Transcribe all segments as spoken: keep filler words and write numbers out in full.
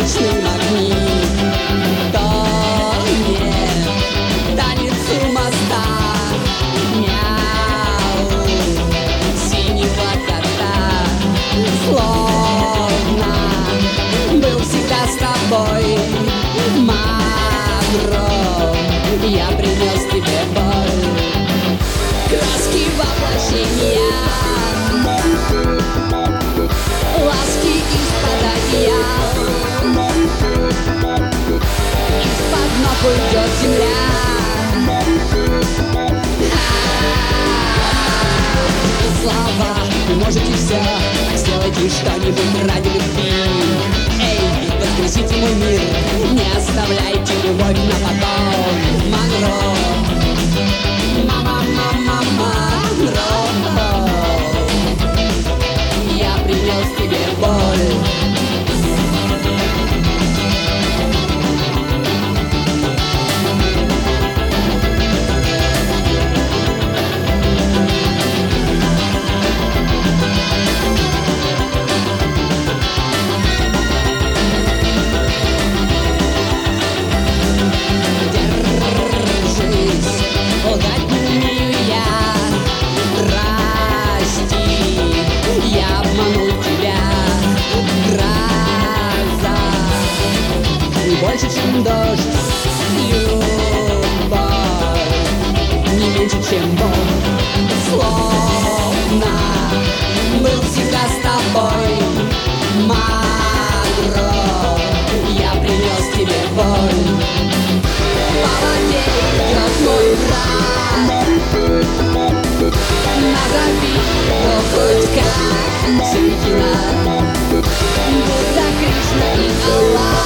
уличные огни. Тонет танец у моста, мяу синего кота. Словно был всегда с тобой, Монро, я принес тебе боль. Краски воплощения, ласки из-под одеял, из-под ног уйдет земля. Слава, вы можете все, так сделайте что-нибудь ради любви. Эй, воскресите мой мир, не оставляйте любовь на потом. Монро, мама, мама, Монро, я принес тебе боль. Больше, чем дождь, любовь, не меньше, чем Бог. Словно был всегда с тобой, Монро, я принес тебе боль. По воде идет мой брат, назови его хоть как Сюкина, Будда, Кришна и Аллах.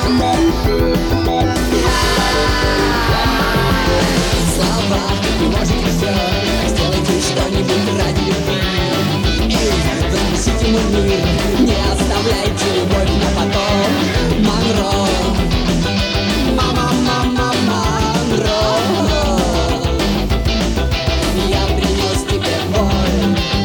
Слава, вы можете все, так сделайте что-нибудь ради любви. Эй, воскресите мой мир, не оставляйте любовь на потом. Монро, мама, мама, Монро, я принес тебе боль.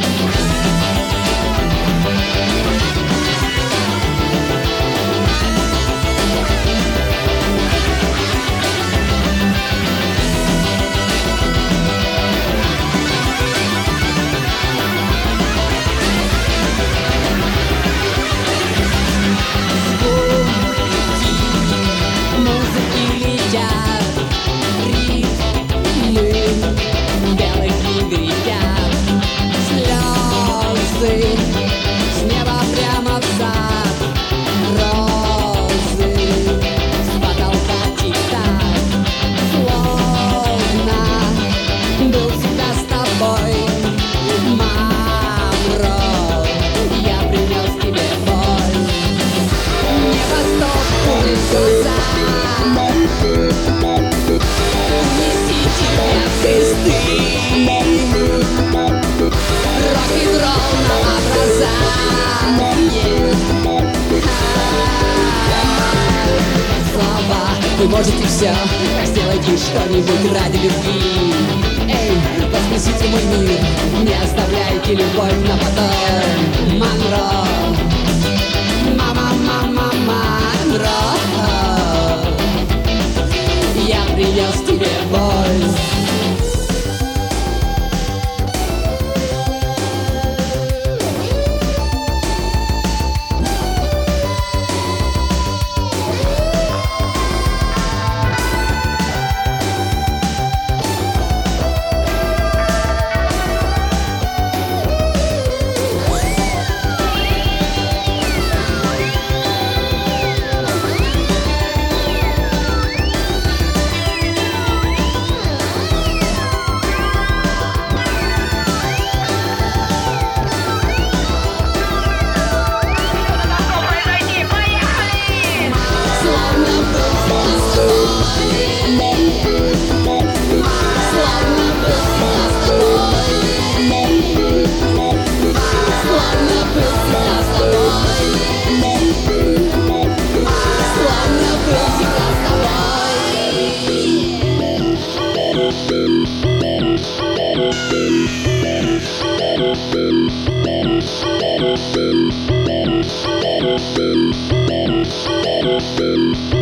С неба прямо в сад, розы с потолка тик-так. Словно был всегда с тобой, Монро, я принес тебе боль. Небо стоп, улица, унеси тебя в песты. Рок-н-ролл на образа. Слава, вы можете все, так сделайте что-нибудь ради любви. Эй, воскресите мой мир, не оставляйте любовь на потом. Монро, мама, мама, Монро, я принес тебе боль. Boom, boom, boom, boom, boom, boom. Thank you.